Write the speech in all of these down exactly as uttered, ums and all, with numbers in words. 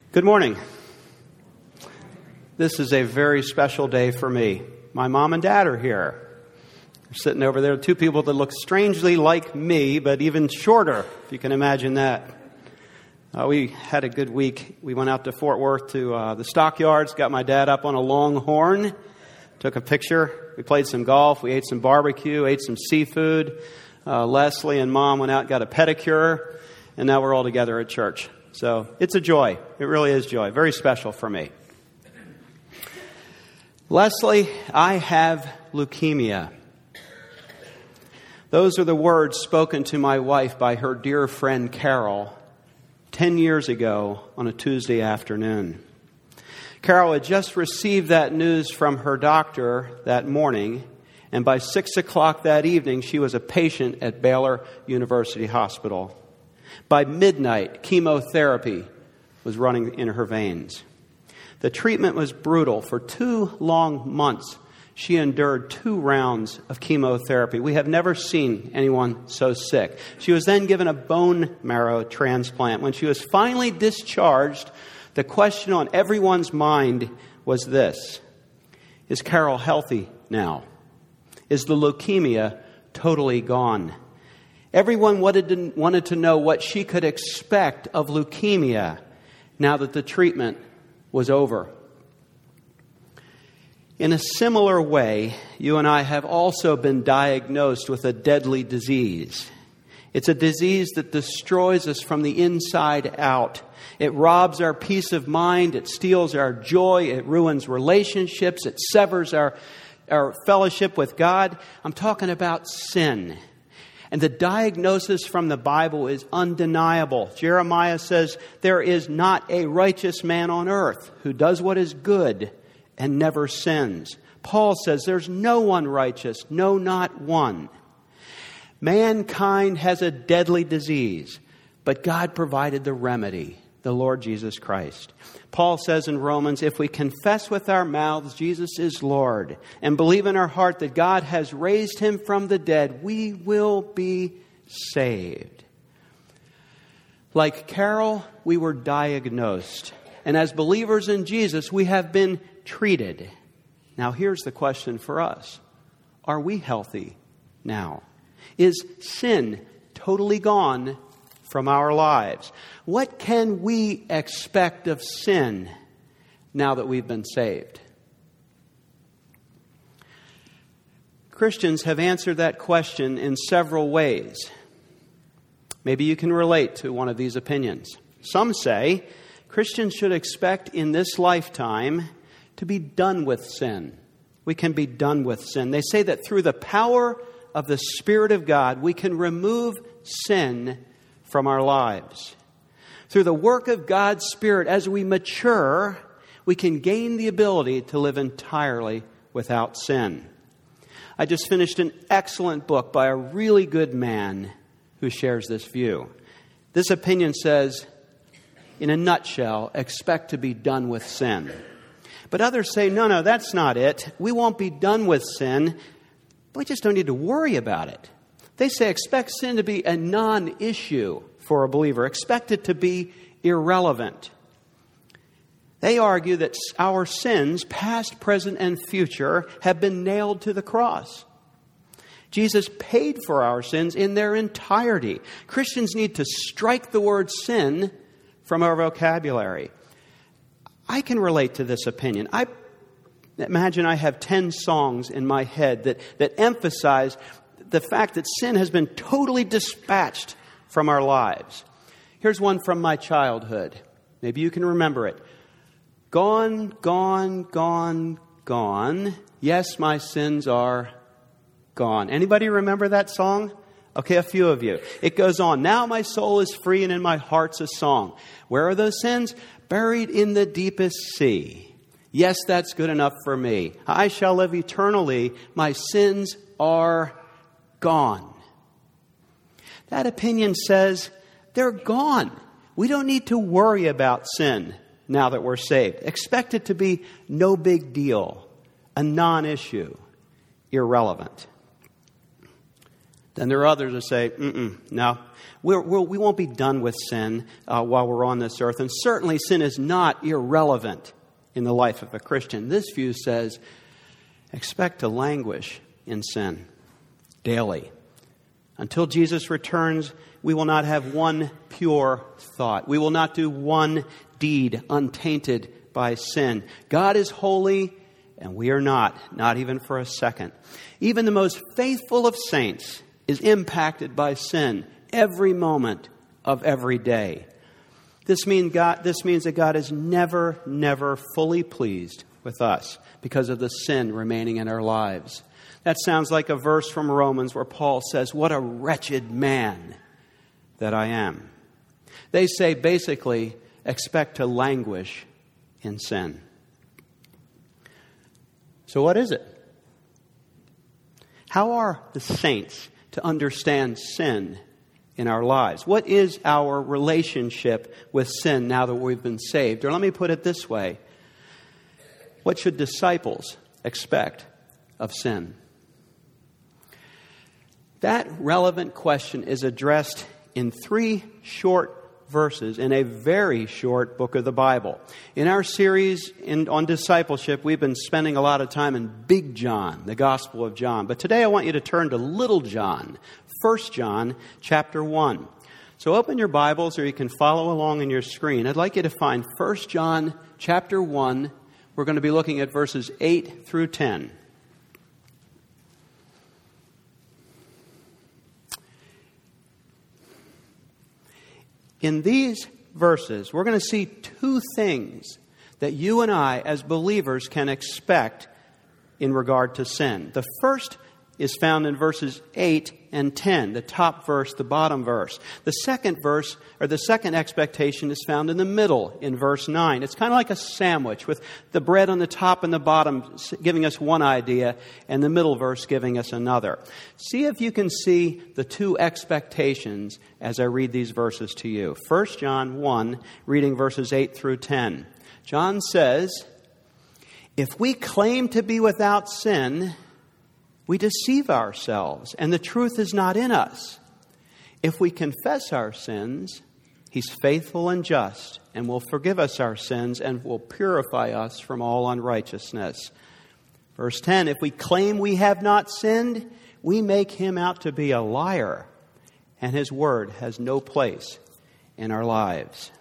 Good morning. This is a very special day for me. My mom and dad are here. They're sitting over there, two people that look strangely like me, but even shorter, if you can imagine that. Uh, we had a good week. We went out to Fort Worth to uh, the stockyards, got my dad up on a longhorn, took a picture. We played some golf. We ate some barbecue, ate some seafood. Uh, Leslie and Mom went out and got a pedicure, and now we're all together at church. So it's a joy. It really is joy. Very special for me. Leslie, I have leukemia. Those are the words spoken to my wife by her dear friend Carol ten years ago on a Tuesday afternoon. Carol had just received that news from her doctor that morning, and by six o'clock that evening, she was a patient at Baylor University Hospital. By midnight, chemotherapy was running in her veins. The treatment was brutal. For two long months, she endured two rounds of chemotherapy. We have never seen anyone so sick. She was then given a bone marrow transplant. When she was finally discharged, the question on everyone's mind was this: is Carol healthy now? Is the leukemia totally gone? Everyone wanted to, wanted to know what she could expect of leukemia now that the treatment was over. In a similar way, you and I have also been diagnosed with a deadly disease. It's a disease that destroys us from the inside out. It robs our peace of mind. It steals our joy. It ruins relationships. It severs our, our fellowship with God. I'm talking about sin. And the diagnosis from the Bible is undeniable. Jeremiah says, there is not a righteous man on earth who does what is good and never sins. Paul says, there's no one righteous, no, not one. Mankind has a deadly disease, but God provided the remedy, the Lord Jesus Christ. Paul says in Romans, if we confess with our mouths Jesus is Lord and believe in our heart that God has raised him from the dead, we will be saved. Like Carol, we were diagnosed. And as believers in Jesus, we have been treated. Now here's the question for us. Are we healthy now? Is sin totally gone from our lives? What can we expect of sin now that we've been saved? Christians have answered that question in several ways. Maybe you can relate to one of these opinions. Some say Christians should expect in this lifetime to be done with sin. We can be done with sin. They say that through the power of the Spirit of God, we can remove sin from our lives. Through the work of God's Spirit, as we mature, we can gain the ability to live entirely without sin. I just finished an excellent book by a really good man who shares this view. This opinion says, in a nutshell, expect to be done with sin. But others say, no, no, that's not it. We won't be done with sin. We just don't need to worry about it. They say expect sin to be a non-issue for a believer. Expect it to be irrelevant. They argue that our sins, past, present, and future, have been nailed to the cross. Jesus paid for our sins in their entirety. Christians need to strike the word sin from our vocabulary. I can relate to this opinion. I imagine I have ten songs in my head that, that emphasize the fact that sin has been totally dispatched from our lives. Here's one from my childhood. Maybe you can remember it. Gone, gone, gone, gone. Yes, my sins are gone. Anybody remember that song? Okay, a few of you. It goes on. Now my soul is free and in my heart's a song. Where are those sins? Buried in the deepest sea. Yes, that's good enough for me. I shall live eternally. My sins are gone. That opinion says they're gone. We don't need to worry about sin now that we're saved. Expect it to be no big deal, a non-issue, irrelevant. Then there are others that say, mm-mm, no, we're, we're, we won't be done with sin uh, while we're on this earth. And certainly sin is not irrelevant in the life of a Christian. This view says, expect to languish in sin daily. Until Jesus returns, we will not have one pure thought. We will not do one deed untainted by sin. God is holy, and we are not, not even for a second. Even the most faithful of saints is impacted by sin every moment of every day. This mean God, this means that God is never, never fully pleased with us because of the sin remaining in our lives. That sounds like a verse from Romans where Paul says, "What a wretched man that I am." They say basically, expect to languish in sin. So what is it? How are the saints to understand sin in our lives? What is our relationship with sin now that we've been saved? Or let me put it this way. What should disciples expect of sin? That relevant question is addressed in three short verses in a very short book of the Bible. In our series in, on discipleship, we've been spending a lot of time in Big John, the Gospel of John. But today I want you to turn to Little John, First John chapter one. So open your Bibles or you can follow along on your screen. I'd like you to find First John chapter one. We're going to be looking at verses eight through ten. In these verses, we're going to see two things that you and I, as believers, can expect in regard to sin. The first is found in verses eight and ten, the top verse, the bottom verse. The second verse, or the second expectation, is found in the middle in verse nine. It's kind of like a sandwich with the bread on the top and the bottom giving us one idea and the middle verse giving us another. See if you can see the two expectations as I read these verses to you. First John one, reading verses eight through ten. John says, "If we claim to be without sin, we deceive ourselves, and the truth is not in us. If we confess our sins, He's faithful and just, and will forgive us our sins, and will purify us from all unrighteousness." Verse ten, "If we claim we have not sinned, we make Him out to be a liar, and His word has no place in our lives."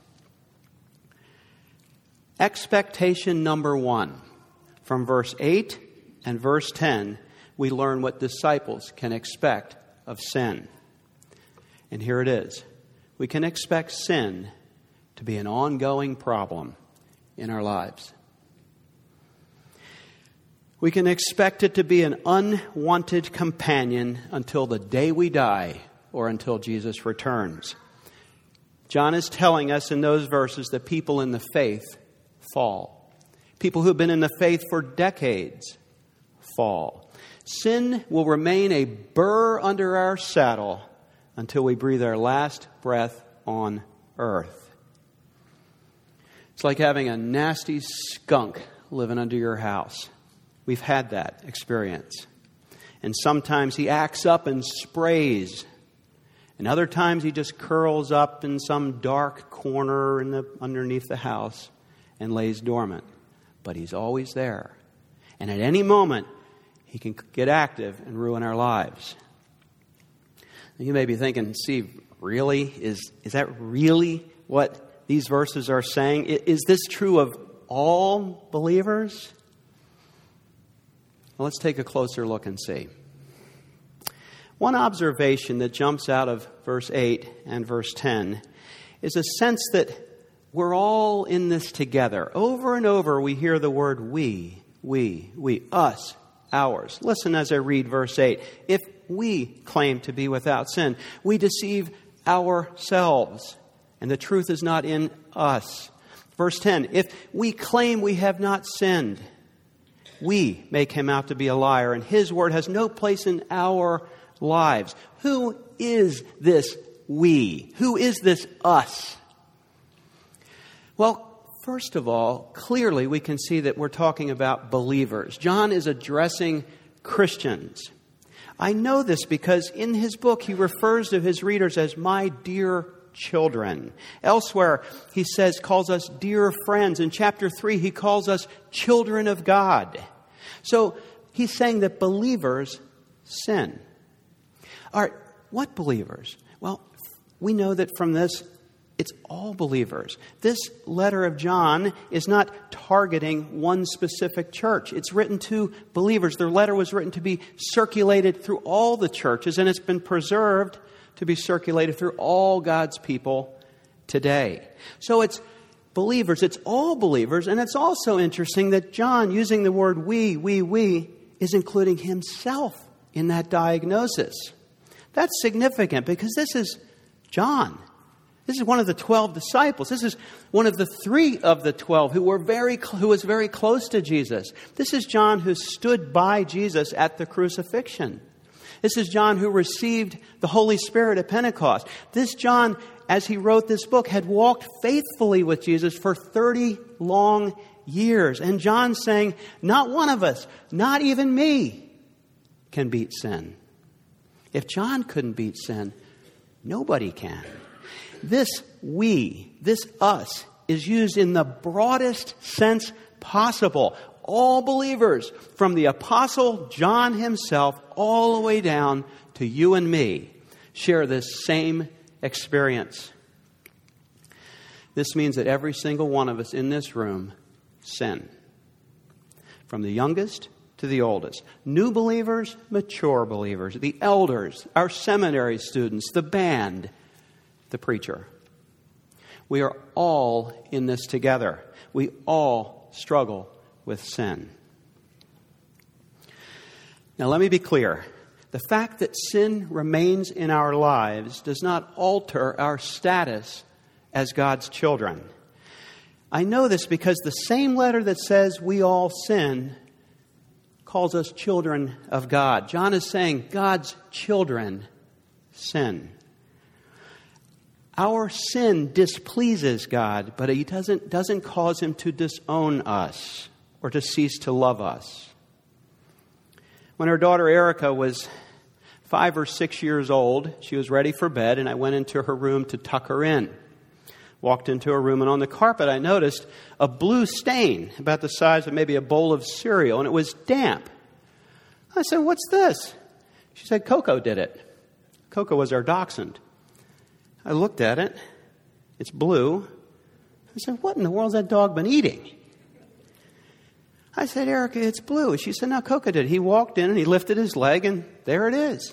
Expectation number one, from verse eight and verse ten, we learn what disciples can expect of sin. And here it is. We can expect sin to be an ongoing problem in our lives. We can expect it to be an unwanted companion until the day we die or until Jesus returns. John is telling us in those verses that people in the faith fall. People who have been in the faith for decades fall. Sin will remain a burr under our saddle until we breathe our last breath on earth. It's like having a nasty skunk living under your house. We've had that experience. And sometimes he acts up and sprays. And other times he just curls up in some dark corner in the, underneath the house and lays dormant. But he's always there. And at any moment, he can get active and ruin our lives. You may be thinking, Steve, really? Is, is that really what these verses are saying? Is this true of all believers? Well, let's take a closer look and see. One observation that jumps out of verse eight and verse ten is a sense that we're all in this together. Over and over we hear the word we, we, we, us, ours. Listen as I read verse eight. If we claim to be without sin, we deceive ourselves, and the truth is not in us. Verse ten, if we claim we have not sinned, we make Him out to be a liar, and His word has no place in our lives. Who is this we? Who is this us? Well, first of all, clearly we can see that we're talking about believers. John is addressing Christians. I know this because in his book he refers to his readers as my dear children. Elsewhere, he says, calls us dear friends. In chapter three, he calls us children of God. So he's saying that believers sin. All right, what believers? Well, we know that from this, it's all believers. This letter of John is not targeting one specific church. It's written to believers. The letter was written to be circulated through all the churches, and it's been preserved to be circulated through all God's people today. So it's believers, it's all believers, and it's also interesting that John, using the word we, we, we, is including himself in that diagnosis. That's significant because this is John. This is one of the twelve disciples. This is one of the three of the twelve who were very, who was very close to Jesus. This is John who stood by Jesus at the crucifixion. This is John who received the Holy Spirit at Pentecost. This John, as he wrote this book, had walked faithfully with Jesus for thirty long years. And John's saying, not one of us, not even me, can beat sin. If John couldn't beat sin, nobody can. This we, this us, is used in the broadest sense possible. All believers, from the Apostle John himself all the way down to you and me, share this same experience. This means that every single one of us in this room sin. From the youngest to the oldest. New believers, mature believers, the elders, our seminary students, the band, the preacher. We are all in this together. We all struggle with sin. Now let me be clear. The fact that sin remains in our lives does not alter our status as God's children. I know this because the same letter that says we all sin calls us children of God. John is saying God's children sin. Our sin displeases God, but He doesn't, doesn't cause Him to disown us or to cease to love us. When our daughter Erica was five or six years old, she was ready for bed, and I went into her room to tuck her in. Walked into her room, and on the carpet I noticed a blue stain about the size of maybe a bowl of cereal, and it was damp. I said, "What's this?" She said, "Coco did it." Coco was our dachshund. I looked at it. It's blue. I said, "What in the world's that dog been eating?" I said, "Erica, it's blue." She said, "No, Coco did it." He walked in and he lifted his leg, and there it is.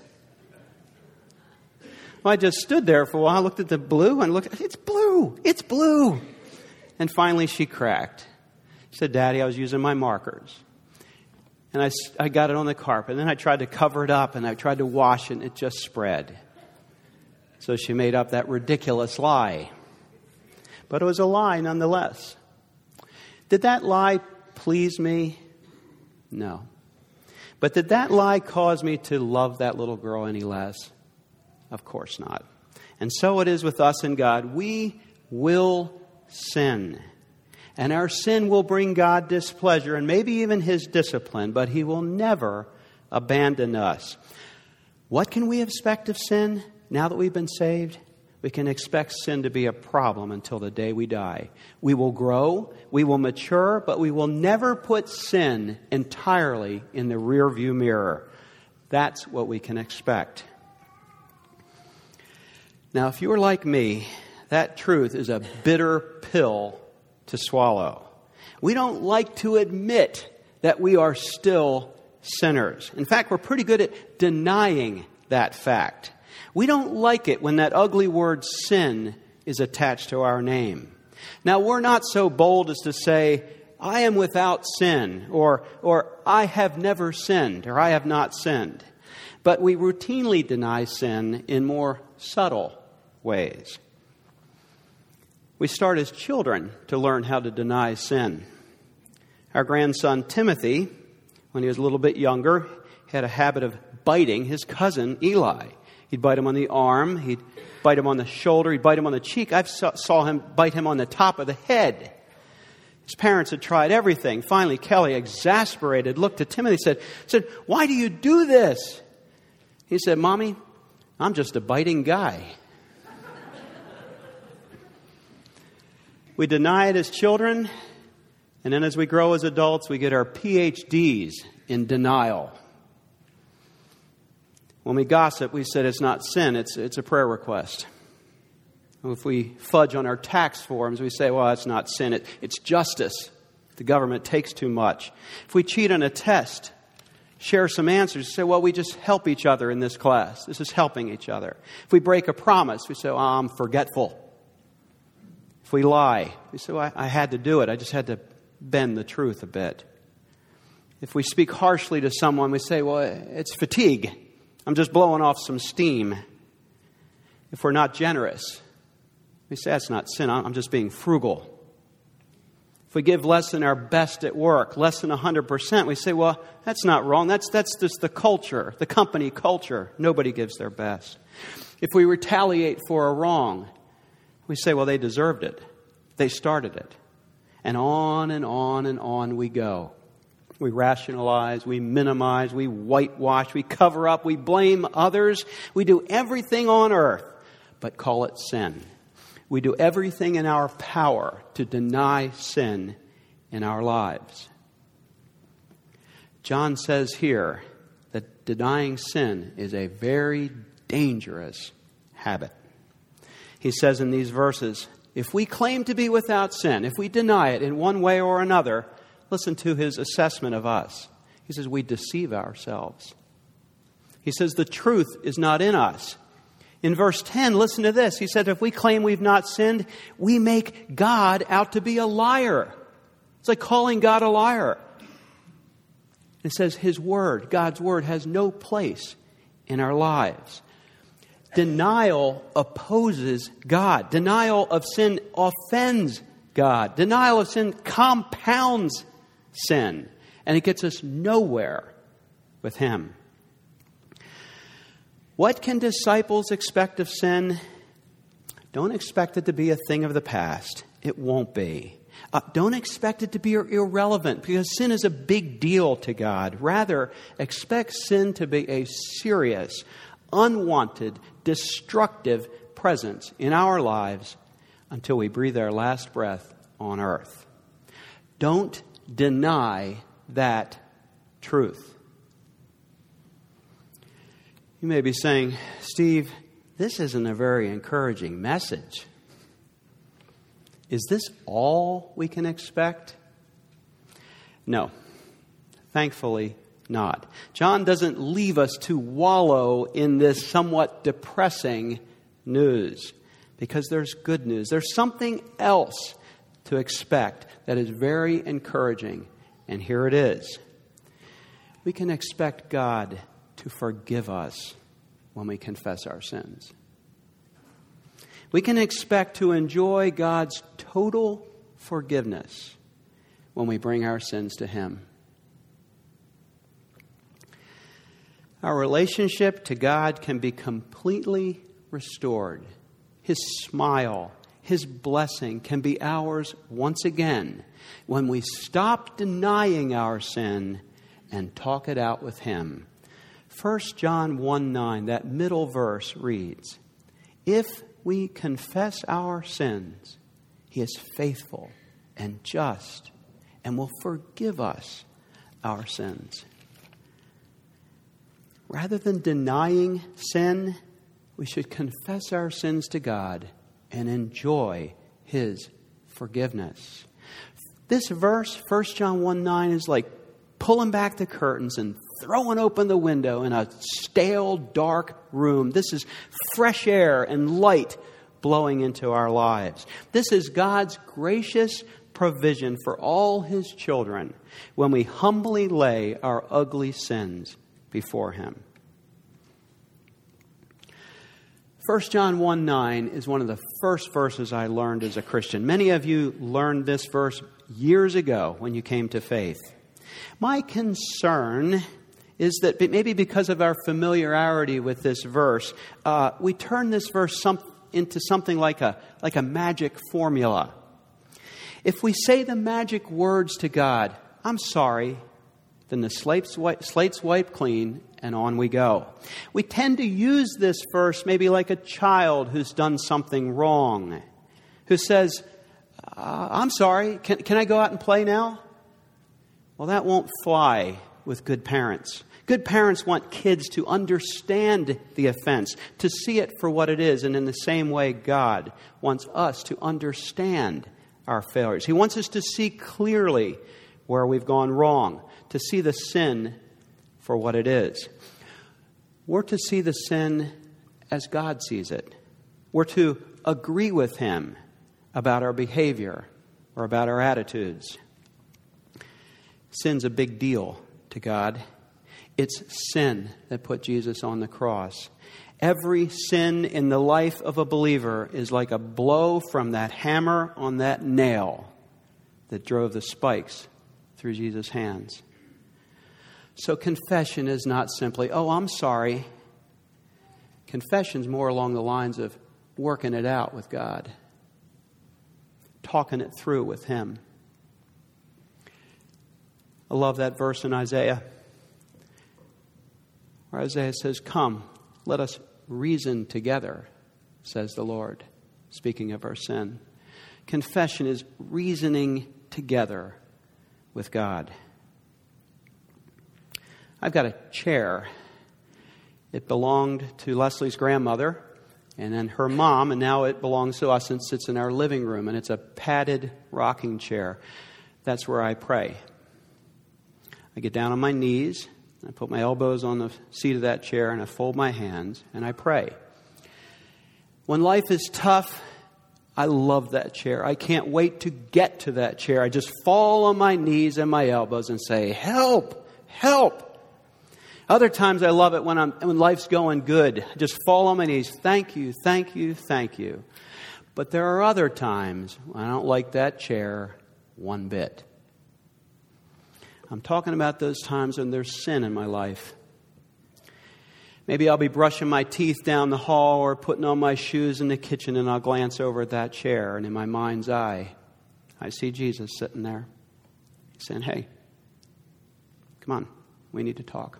Well, I just stood there for a while, looked at the blue, and looked, it's blue, it's blue. And finally she cracked. She said, "Daddy, I was using my markers." And I, I got it on the carpet, and then I tried to cover it up, and I tried to wash it, and it just spread. So she made up that ridiculous lie. But it was a lie nonetheless. Did that lie please me? No. But did that lie cause me to love that little girl any less? Of course not. And so it is with us and God. We will sin. And our sin will bring God displeasure and maybe even His discipline, but He will never abandon us. What can we expect of sin now that we've been saved? We can expect sin to be a problem until the day we die. We will grow, we will mature, but we will never put sin entirely in the rearview mirror. That's what we can expect. Now, if you are like me, that truth is a bitter pill to swallow. We don't like to admit that we are still sinners. In fact, we're pretty good at denying that fact. We don't like it when that ugly word sin is attached to our name. Now, we're not so bold as to say, "I am without sin," or, or "I have never sinned," or "I have not sinned." But we routinely deny sin in more subtle ways. We start as children to learn how to deny sin. Our grandson Timothy, when he was a little bit younger, had a habit of biting his cousin Eli. He'd bite him on the arm, he'd bite him on the shoulder, he'd bite him on the cheek. I saw, saw him bite him on the top of the head. His parents had tried everything. Finally, Kelly, exasperated, looked at Timothy and said, said, "Why do you do this?" He said, Mommy, I'm just a biting guy. We deny it as children, and then as we grow as adults, we get our P H Ds in denial. When we gossip, we said it's not sin, it's, it's a prayer request. If we fudge on our tax forms, we say, well, it's not sin, it, it's justice. The government takes too much. If we cheat on a test, share some answers, say, well, we just help each other in this class. This is helping each other. If we break a promise, we say, well, I'm forgetful. If we lie, we say, well, I, I had to do it. I just had to bend the truth a bit. If we speak harshly to someone, we say, well, it's fatigue. I'm just blowing off some steam. If we're not generous, we say, that's not sin. I'm just being frugal. If we give less than our best at work, less than one hundred percent, we say, well, that's not wrong. That's, that's just the culture, the company culture. Nobody gives their best. If we retaliate for a wrong, we say, well, they deserved it. They started it. And on and on and on we go. We rationalize, we minimize, we whitewash, we cover up, we blame others. We do everything on earth but call it sin. We do everything in our power to deny sin in our lives. John says here that denying sin is a very dangerous habit. He says in these verses, if we claim to be without sin, if we deny it in one way or another, listen to his assessment of us. He says we deceive ourselves. He says the truth is not in us. In verse ten, listen to this. He said, if we claim we've not sinned, we make God out to be a liar. It's like calling God a liar. It says his word, God's word, has no place in our lives. Denial opposes God. Denial of sin offends God. Denial of sin compounds sin. And it gets us nowhere with him. What can disciples expect of sin? Don't expect it to be a thing of the past. It won't be. Uh, don't expect it to be irrelevant, because sin is a big deal to God. Rather, expect sin to be a serious, unwanted, destructive presence in our lives until we breathe our last breath on earth. Don't deny that truth. You may be saying, Steve, this isn't a very encouraging message. Is this all we can expect? No, thankfully not. John doesn't leave us to wallow in this somewhat depressing news, because there's good news. There's something else to expect that is very encouraging, and here it is. We can expect God to forgive us when we confess our sins. We can expect to enjoy God's total forgiveness when we bring our sins to him. Our relationship to God can be completely restored. His smile, his blessing can be ours once again when we stop denying our sin and talk it out with him. First John one nine, that middle verse reads, if we confess our sins, he is faithful and just and will forgive us our sins. Rather than denying sin, we should confess our sins to God and enjoy his forgiveness. This verse, First John one nine, is like pulling back the curtains and throwing open the window in a stale, dark room. This is fresh air and light blowing into our lives. This is God's gracious provision for all his children when we humbly lay our ugly sins before him. First John one nine is one of the first verses I learned as a Christian. Many of you learned this verse years ago when you came to faith. My concern is that maybe because of our familiarity with this verse, uh, we turn this verse some, into something like a, like a magic formula. If we say the magic words to God, I'm sorry, then the slate's, wipe, slate's wiped clean and on we go. We tend to use this verse maybe like a child who's done something wrong, who says, uh, I'm sorry, can, can I go out and play now? Well, that won't fly with good parents. Good parents want kids to understand the offense, to see it for what it is. And in the same way, God wants us to understand our failures. He wants us to see clearly where we've gone wrong, to see the sin for what it is. We're to see the sin as God sees it. We're to agree with Him about our behavior or about our attitudes. Sin's a big deal to God. It's sin that put Jesus on the cross. Every sin in the life of a believer is like a blow from that hammer on that nail that drove the spikes through Jesus' hands. So confession is not simply, oh, I'm sorry. Confession's more along the lines of working it out with God, talking it through with Him. I love that verse in Isaiah, where Isaiah says, come, let us reason together, says the Lord, speaking of our sin. Confession is reasoning together with God. I've got a chair. It belonged to Leslie's grandmother and then her mom, and now it belongs to us and sits in our living room, and it's a padded rocking chair. That's where I pray. I get down on my knees, I put my elbows on the seat of that chair, and I fold my hands, and I pray. When life is tough, I love that chair. I can't wait to get to that chair. I just fall on my knees and my elbows and say, help, help. Other times I love it when I'm when life's going good. I just fall on my knees. Thank you, thank you, thank you. But there are other times when I don't like that chair one bit. I'm talking about those times when there's sin in my life. Maybe I'll be brushing my teeth down the hall or putting on my shoes in the kitchen, and I'll glance over at that chair, and in my mind's eye, I see Jesus sitting there saying, hey, come on, we need to talk.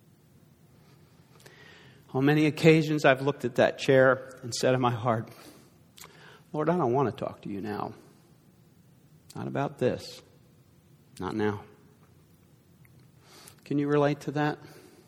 On many occasions, I've looked at that chair and said in my heart, Lord, I don't want to talk to you now. Not about this. Not now. Can you relate to that?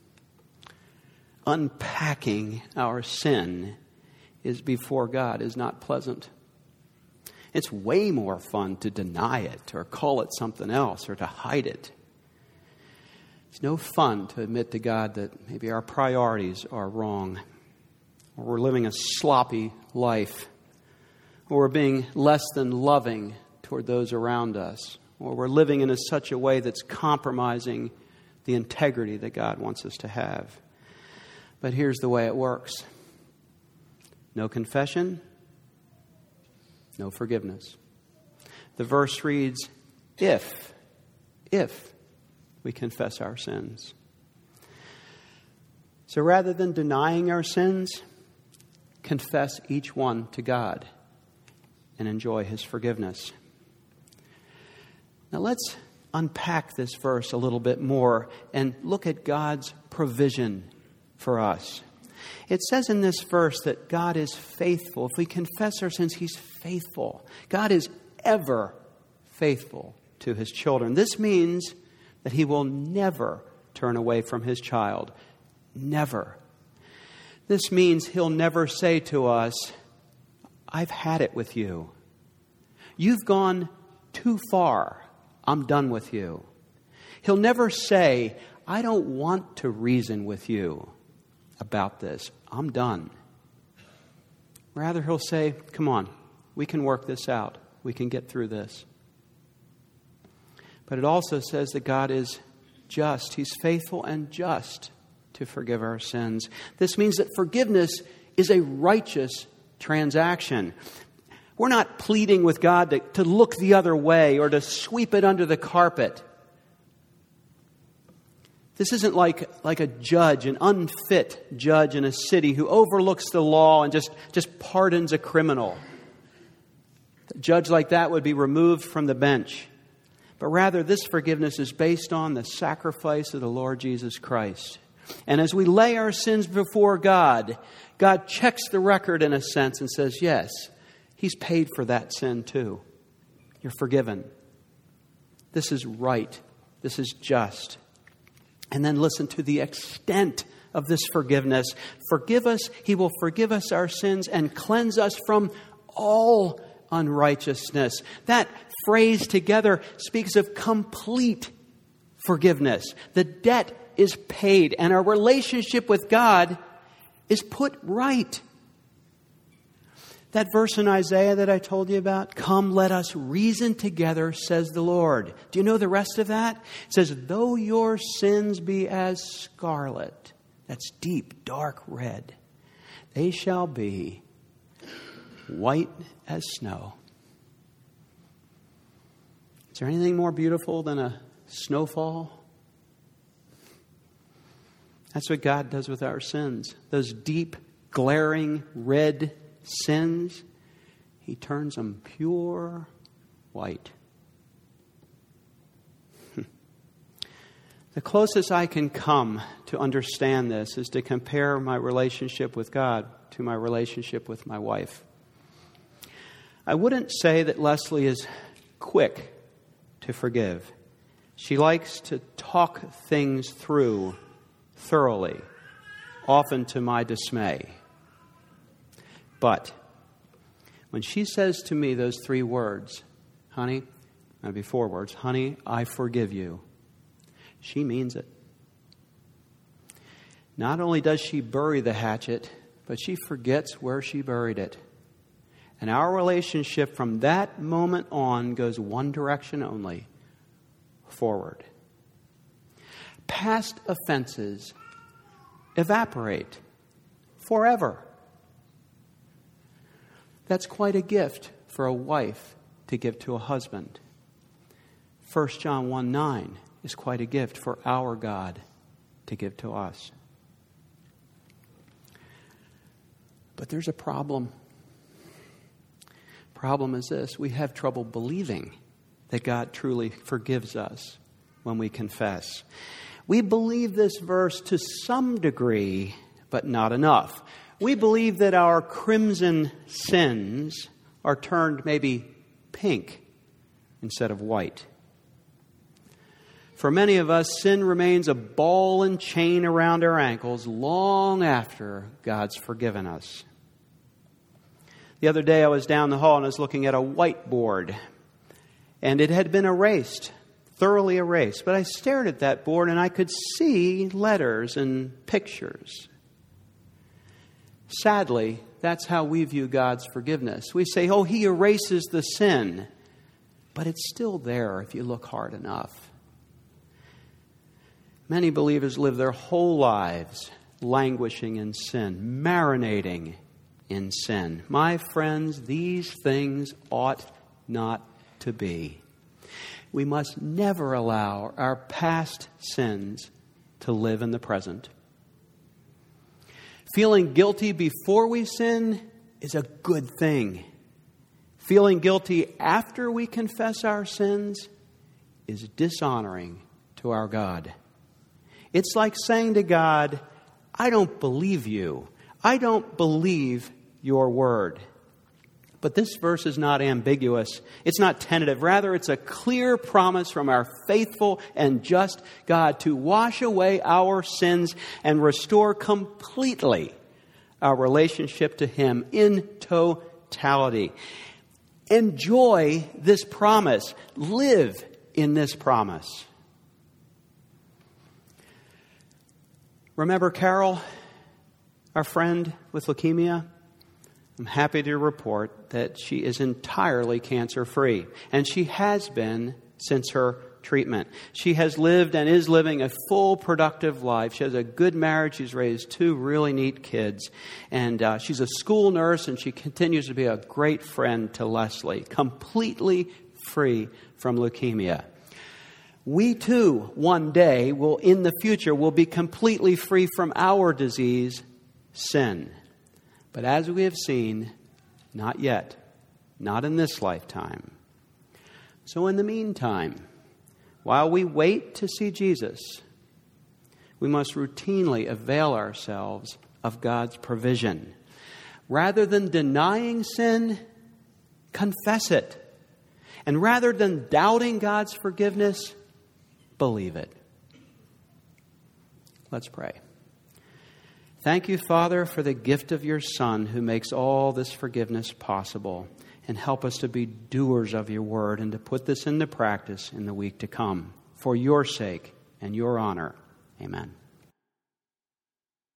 Unpacking our sin is before God is not pleasant. It's way more fun to deny it or call it something else or to hide it. It's no fun to admit to God that maybe our priorities are wrong, or we're living a sloppy life, or we're being less than loving toward those around us, or we're living in a, such a way that's compromising the integrity that God wants us to have. But here's the way it works. No confession, no forgiveness. The verse reads, if, if we confess our sins. So rather than denying our sins, confess each one to God and enjoy His forgiveness. Now let's unpack this verse a little bit more and look at God's provision for us. It says in this verse that God is faithful. If we confess our sins, He's faithful. God is ever faithful to His children. This means that He will never turn away from His child. Never. This means He'll never say to us, I've had it with you. You've gone too far. I'm done with you. He'll never say, I don't want to reason with you about this. I'm done. Rather, He'll say, come on, we can work this out. We can get through this. But it also says that God is just. He's faithful and just to forgive our sins. This means that forgiveness is a righteous transaction. We're not pleading with God to, to look the other way or to sweep it under the carpet. This isn't like, like a judge, an unfit judge in a city who overlooks the law and just, just pardons a criminal. A judge like that would be removed from the bench. But rather, this forgiveness is based on the sacrifice of the Lord Jesus Christ. And as we lay our sins before God, God checks the record in a sense and says, yes, He's paid for that sin too. You're forgiven. This is right. This is just. And then listen to the extent of this forgiveness. Forgive us, He will forgive us our sins and cleanse us from all unrighteousness. That phrase together speaks of complete forgiveness. The debt is paid and our relationship with God is put right. That verse in Isaiah that I told you about, come, let us reason together, says the Lord. Do you know the rest of that? It says, though your sins be as scarlet, that's deep, dark red, they shall be white as snow. Is there anything more beautiful than a snowfall? That's what God does with our sins. Those deep, glaring, red sins, He turns them pure white. The closest I can come to understand this is to compare my relationship with God to my relationship with my wife. I wouldn't say that Leslie is quick to forgive. She likes to talk things through thoroughly, often to my dismay. But when she says to me those three words, honey, maybe four words, honey, I forgive you, she means it. Not only does she bury the hatchet, but she forgets where she buried it. And our relationship from that moment on goes one direction only, forward. Past offenses evaporate forever. That's quite a gift for a wife to give to a husband. First John one nine is quite a gift for our God to give to us. But there's a problem. Problem is this: we have trouble believing that God truly forgives us when we confess. We believe this verse to some degree, but not enough. We believe that our crimson sins are turned maybe pink instead of white. For many of us, sin remains a ball and chain around our ankles long after God's forgiven us. The other day I was down the hall and I was looking at a whiteboard, and it had been erased, thoroughly erased. But I stared at that board and I could see letters and pictures. Sadly, that's how we view God's forgiveness. We say, oh, He erases the sin. But it's still there if you look hard enough. Many believers live their whole lives languishing in sin, marinating in sin. My friends, these things ought not to be. We must never allow our past sins to live in the present. Feeling guilty before we sin is a good thing. Feeling guilty after we confess our sins is dishonoring to our God. It's like saying to God, I don't believe you. I don't believe your word. But this verse is not ambiguous. It's not tentative. Rather, it's a clear promise from our faithful and just God to wash away our sins and restore completely our relationship to Him in totality. Enjoy this promise. Live in this promise. Remember Carol, our friend with leukemia? I'm happy to report that she is entirely cancer-free, and she has been since her treatment. She has lived and is living a full, productive life. She has a good marriage. She's raised two really neat kids, and uh, she's a school nurse, and she continues to be a great friend to Leslie, completely free from leukemia. We too, one day, will in the future, will be completely free from our disease, sin. But as we have seen, not yet, not in this lifetime. So in the meantime, while we wait to see Jesus, we must routinely avail ourselves of God's provision. Rather than denying sin, confess it. And rather than doubting God's forgiveness, believe it. Let's pray. Thank you, Father, for the gift of your Son who makes all this forgiveness possible. And help us to be doers of your word and to put this into practice in the week to come. For your sake and your honor. Amen.